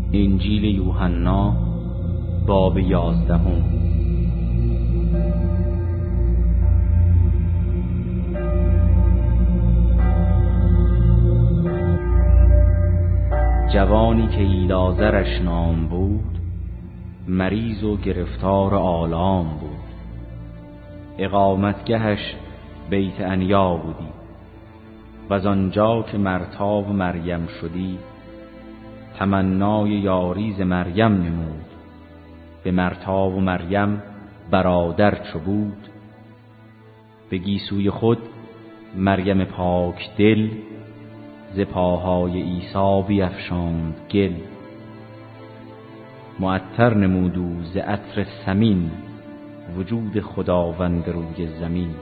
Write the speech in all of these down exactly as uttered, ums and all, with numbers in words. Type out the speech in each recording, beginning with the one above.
انجیل یوحنا باب یازدهم. جوانی که ایلازرش نام بود، مریض و گرفتار آلام بود. اقامتگهش بیت عنیا بودی، و از آنجا که مرتا و مریم شدی، تمنای یاری ز مریم نمود. به مرتا و مریم برادر چو بود، به گیسوی خود مریم پاک دل، ز پاهای عیسی بیفشاند گل. معطر نمود او ز عطر ثمین، وجود خداوند روی زمین.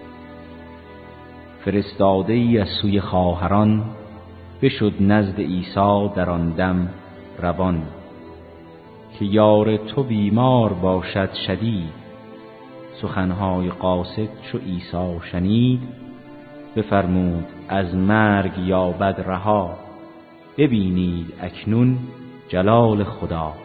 فرستاده ای از سوی خواهران، بشد نزد عیسی در آن دم روان. که یار تو بیمار باشد شدید، سخنهای قاصد چو عیسی شنید. بفرمود از مرگ یابد رها، ببینید اکنون جلال خدا.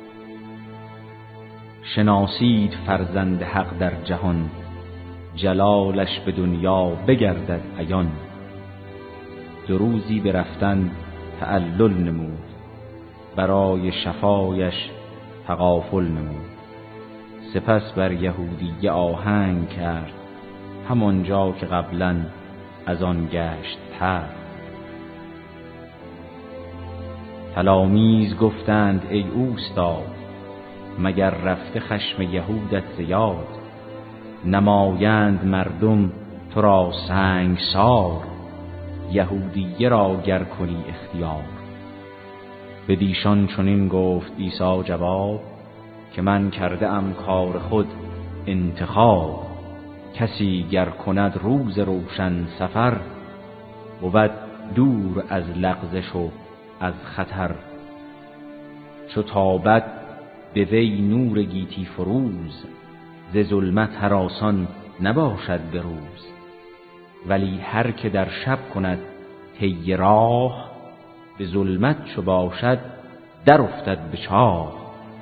شناسید فرزند حق در جهان، جلالش به دنیا بگردد عیان. دو روزی برفتن تعلل نمود، برای شفایش تغافل نمود. سپس بر یهودی آهنگ کرد، همانجا که قبلا از آن گشت تر. تلامیذ گفتند ای اوستاد، مگر رفته خشم یهودت زیاد؟ نمایند مردم تو را سنگسار، یهودیه را گر کنی اختیار. بدیشان چنین گفت عیسی جواب، که من کرده ام کار خود انتخاب. کسی گر کند روز روشن سفر، بود دور از لغزش و از خطر. چو تابد به وی نور گیتی فروز، ز ظلمت هراسان نباشد به روز. ولی هر که در شب کند طی راه، به ظلمت چو باشد در افتد به چاه.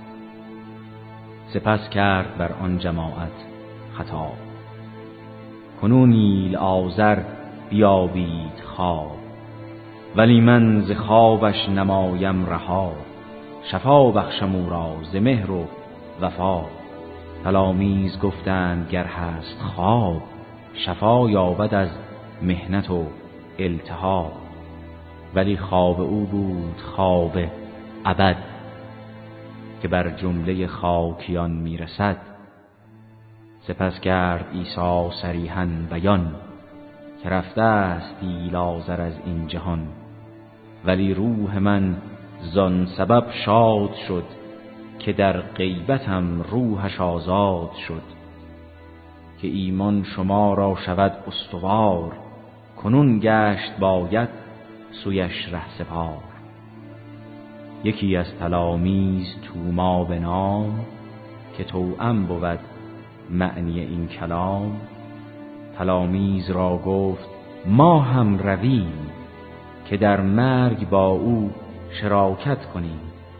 سپس کرد بر آن جماعت خطاب، کنون ایلعازر بیابید خواب. ولی من ز خوابش نمایم رها، شفا بخشم او را ز مهر و وفا. تلامیذ گفتند گر هست خواب، شفا یابد از محنت و التهاب. ولی خواب او بود خواب ابد، که بر جمله خاکیان میرسد. سپس کرد عیسی صریحاً بیان، که رفته است ایلعازر از این جهان. ولی روح من زان سبب شاد شد، که در غیبتم روحش آزاد شد. که ایمان شما را شود استوار، کنون گشت باید سویش ره سپار. یکی از تلامیذ توما به نام، که توأم بود معنی این کلام. تلامیذ را گفت ما هم رویم، که در مرگ با او شراکت کنیم.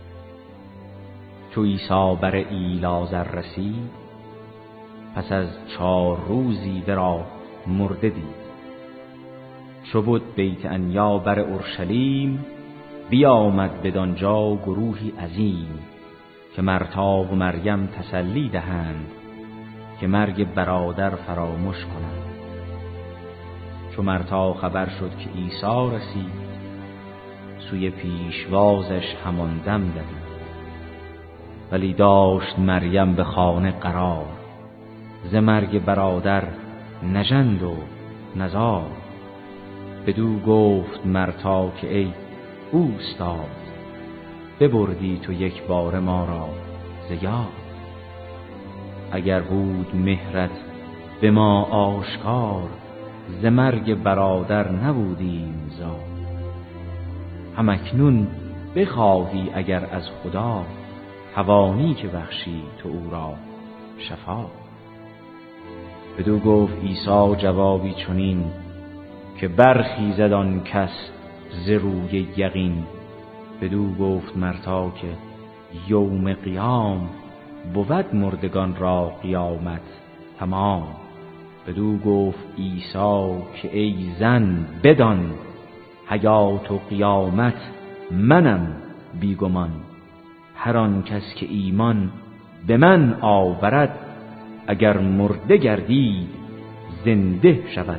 چو عیسی بر ایلعازر رسید، پس از چهار روزی ورا مرده دید. چو بد بیت عنیا بر اورشلیم، بیامد بدانجا گروهی عظیم. که مرتا و مریم تسلی دهند، که مرگ برادر فراموش کنند. چو مرتا خبر شد که عیسی رسید، سوی پیشوازش همان دم دوید. ولی داشت مریم به خانه قرار، ز مرگ برادر نژند و نزار. بدو گفت مرتا که ای اوستاد، ببردی تو یک بار ما را ز یاد. اگر بود مهرت به ما آشکار، ز مرگ برادر نبودیم زاد. هم اکنون بخواهی اگر از خدا، توانی که بخشی تو او را شفا. بدو گفت عیسی جوابی چنین، که برخیزد آن کس ز روی یقین. بدو گفت مرتا که یوم قیام بود مردگان را قیامت تمام. بدو گفت عیسی که ای زن بدان حیات و قیامت منم بیگمان. هر آن کس که ایمان به من آورد اگر مرده گردید زنده شود.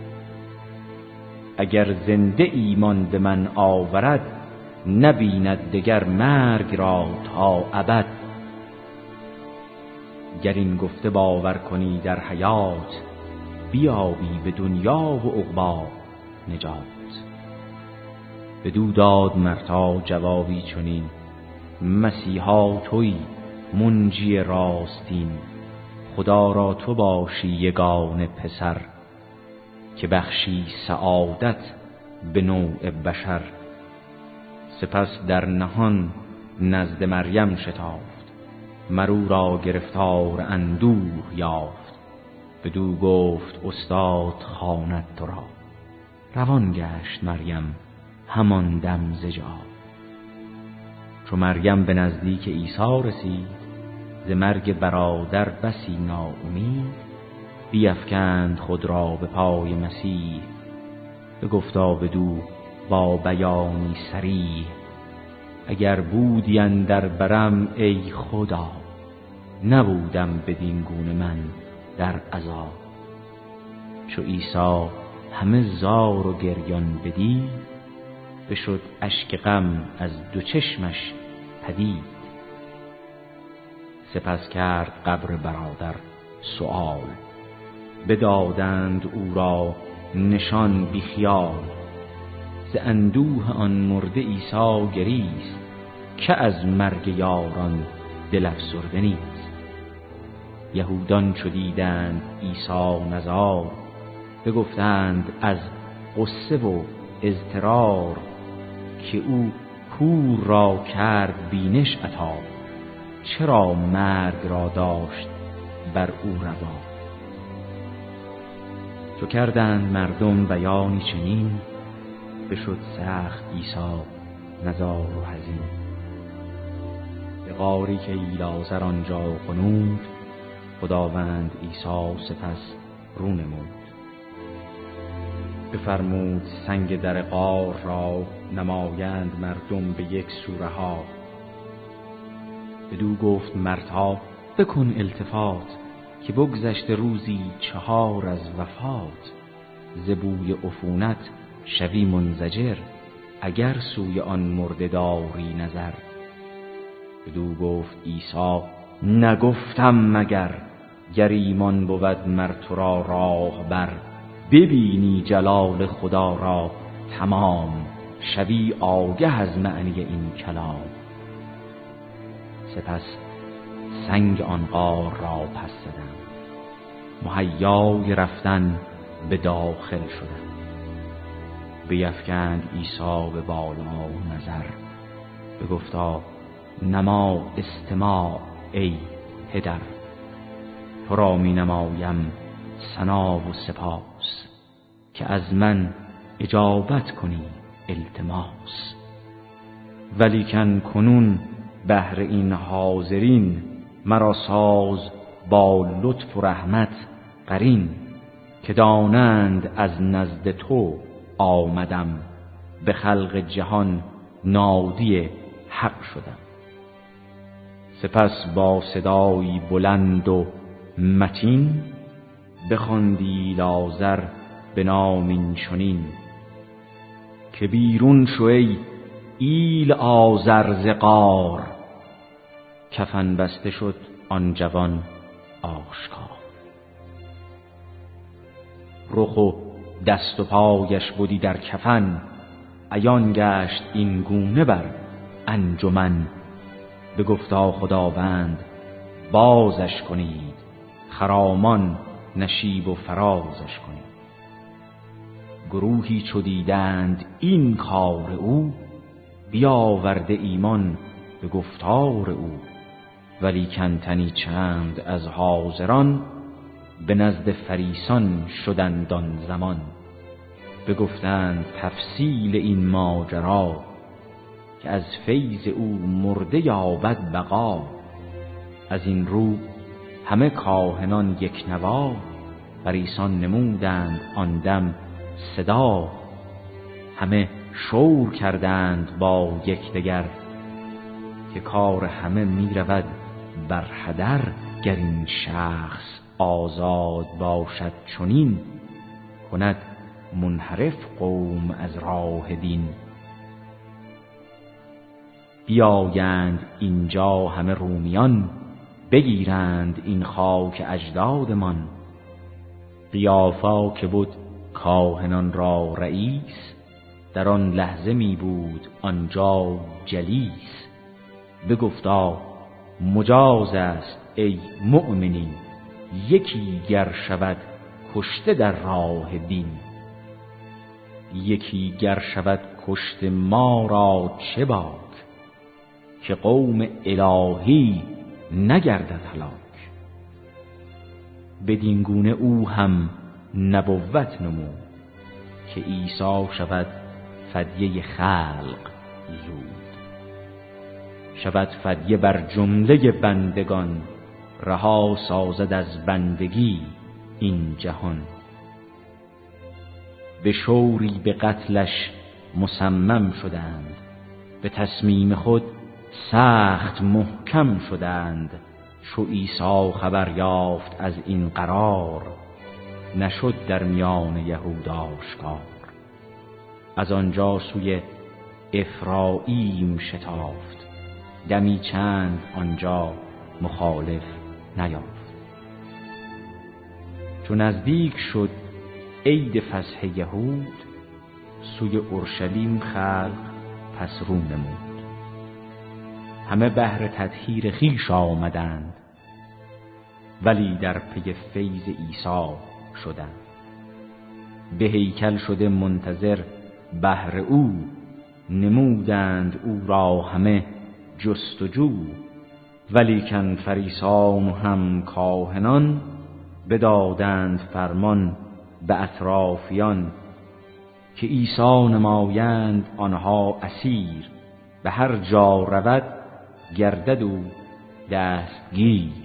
اگر زنده ایمان به من آورد نبیند دگر مرگ را تا ابد. گر این گفته باور کنی در حیات بیابی به دنیا و عقبی نجات. بدو داد مرتا جوابی چنین مسیحا تویی منجی راستین. خدا را تو باشی یگانه پسر که بخشی سعادت به نوع بشر. سپس در نهان نزد مریم شتافت مرو را گرفتار اندوه یافت. بدو گفت استاد خواند تو را روان گشت مریم همان دم ز جا. چو مریم به نزدیک عیسی رسید ز مرگ برادر بسی ناامید. بیفکند خود را به پای مسیح بگفتا بدو با بیانی صریح. اگر بودی اندر برم ای خدا نبودم بدین گونه من در عذاب. چو عیسی همه زار و گریان بدید بشد اشک غم از دو چشمش پدید. سپس کرد قبر برادر سؤال بدادند او را نشان بی خیال. ز اندوه آن مرده عیسی گریست که از مرگ یاران دل افسرده نیست. یهودان چو دیدند عیسی نزار بگفتند از غصه و اضطرار که او کور را کرد بینش عطا. چرا مرگ را داشت بر او روا. چو کردند مردم بیانی چنین بشد سخت عیسی نزار و حزین. به غاری که ایلازر آنجا غنود خداوند عیسی سپس رو نمود. بفرمود سنگ در غار را نمایند مردم به یک سو رها. بدو گفت مرتا بکن التفات که بگذشت روزی چهار از وفات. ز بوی عفونت شوی منزجر اگر سوی آن مرده داری نظر. بدو گفت عیسی نگفتم مگر گر ایمان بود مر تو را راه بر. ببینی جلال خدا را تمام شوی آگه از معنی این کلام. سپس سنگ آن غار را پس زدم مهیای رفتن به داخل شدم. بیفکند عیسی به بالا نظر بگفتا نما استماع ای پدر. تو را می نمایم ثنا و سپاس که از من اجابت کنی التماس. ولیکن کنون بهر این حاضرین مرا ساز با لطف و رحمت قرین. که دانند از نزد تو آمدم به خلق جهان نادی حق شدم. سپس با صدایی بلند و متین بخواندی لازر به نام این چنین که بیرون شو ای ایل آزر ز غار. کفن بسته شد آن جوان آشکار. رخ و دست و پایش بودی در کفن عیان گشت این گونه بر انجمن. بگفتا خداوند بازش کنید خرامان نشیب و فرازش کنید. گروهی چو دیدند این کار او بیاورده ایمان به گفتار او. ولیکن تنی چند از حاضران به نزد فریسان شدند آن زمان. بگفتند تفصیل این ماجرا که از فیض او مرده یابد بقا. از این رو همه کاهنان یک نوا، بر ایسان نمودند آن دم صدا. همه شور کردند با یکدیگر، که کار همه می رود بر هدر. گر این شخص آزاد باشد چنین، کند منحرف قوم از راه دین. بیایند اینجا همه رومیان، بگیرند این خاک اجدادمان. قیافا که بود کاهنان را رئیس، در آن لحظه می بود آنجا جلیس. بگفتا مجاز است ای مؤمنین، یکی گر شود کشته در راه دین. یکی گر شود کشته ما را چه باک، که قوم الهی نگردد هلاک. بدین گونه او هم نبوت نمود، که عیسی شود فدیه خلق زود. شود فدیه بر جمله بندگان، رها سازد از بندگی این جهان. به شوری به قتلش مصمم شدند، به تصمیم خود سخت محکم شدند. چو عیسی خبر یافت از این قرار، نشد در میان یهود آشکار. از آنجا سوی افرایم شتافت، دمی چند آنجا مخالف نیافت. چون نزدیک شد عید فصح یهود، سوی اورشلیم خلق پس رو نمود. همه بهر تطهیر خویش آمدند، ولی در پی فیض عیسی شدند. به هیکل شده منتظر بهر او، نمودند او را همه جستجو. ولیکن فریسان و هم کاهنان، بدادند فرمان به اطرافیان. که عیسی نمایند آنها اسیر، به هر جا رود گردد او دستگیر.